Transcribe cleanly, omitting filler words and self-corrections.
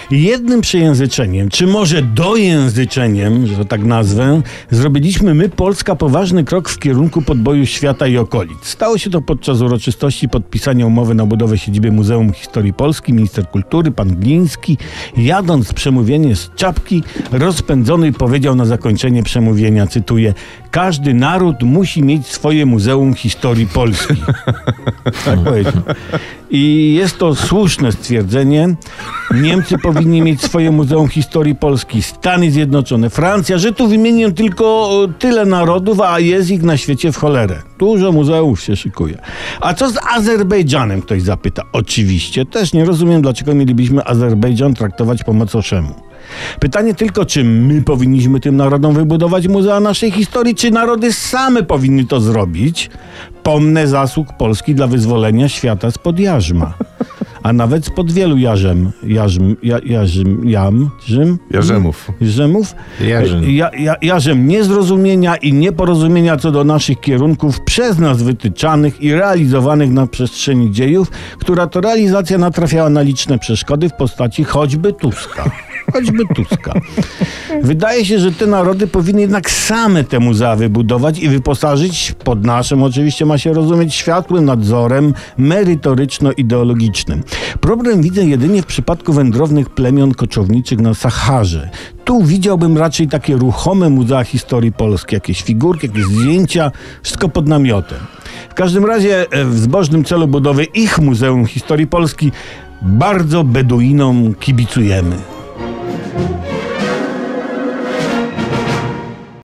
Jednym przejęzyczeniem, czy może dojęzyczeniem, że to tak nazwę, zrobiliśmy my, Polska, poważny krok w kierunku podboju świata i okolic. Stało się to podczas uroczystości podpisania umowy na budowę siedziby Muzeum Historii Polski. Minister kultury, pan Gliński, jadąc przemówienie z czapki rozpędzonej, powiedział na zakończenie przemówienia, cytuję: każdy naród musi mieć swoje Muzeum Historii Polski. Tak powiedział. I jest to słuszne stwierdzenie. Niemcy powinni mieć swoje Muzeum Historii Polski, Stany Zjednoczone, Francja, że tu wymienię tylko tyle narodów, a jest ich na świecie w cholerę. Dużo muzeów się szykuje. A co z Azerbejdżanem? Ktoś zapyta. Oczywiście, też nie rozumiem, dlaczego mielibyśmy Azerbejdżan traktować po macoszemu. Pytanie tylko, czy my powinniśmy tym narodom wybudować muzea naszej historii, czy narody same powinny to zrobić? Pomnę zasług Polski dla wyzwolenia świata spod jarzma. A nawet spod wielu jarzem niezrozumienia i nieporozumienia co do naszych kierunków przez nas wytyczanych i realizowanych na przestrzeni dziejów, która to realizacja natrafiała na liczne przeszkody w postaci choćby Tuska. Wydaje się, że te narody powinny jednak same te muzea wybudować i wyposażyć, pod naszym oczywiście ma się rozumieć, światłym nadzorem merytoryczno-ideologicznym. Problem widzę jedynie w przypadku wędrownych plemion koczowniczych na Saharze. Tu widziałbym raczej takie ruchome muzea historii polskiej, jakieś figurki, jakieś zdjęcia, wszystko pod namiotem. W każdym razie w zbożnym celu budowy ich Muzeum Historii Polski bardzo Beduinom kibicujemy.